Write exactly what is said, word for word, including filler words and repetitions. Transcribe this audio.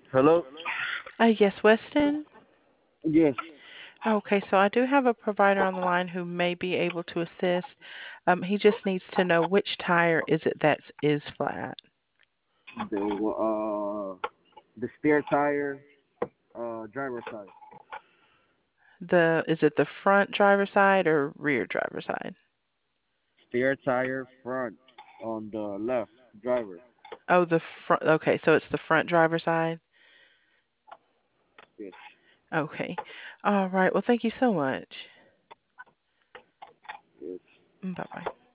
Hello? Uh, yes, Weston. Yes. Okay, so I do have a provider on the line who may be able to assist. Um, he just needs to know which tire is it that is flat. The uh the spare tire, uh driver side. The is it the front driver side or rear driver side? Spare tire front on the left driver. Oh, the front. Okay, so it's the front driver side. Yes. Okay. All right. Well, thank you so much. Yes. Bye bye.